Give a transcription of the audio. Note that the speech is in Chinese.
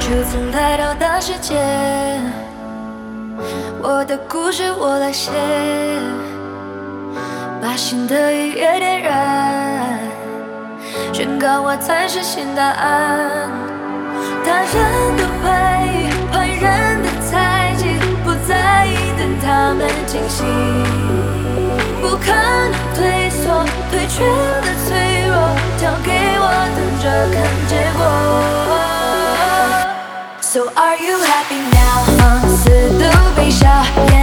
初次来到的世界，我的故事我来写，把心的愉悦点燃，宣告我才是新答案。他人的怀疑，坏人的猜忌，不在意等他们惊喜，不可能退缩，退却的脆弱，交给我等着看结果。So are you happy now？放肆的微笑。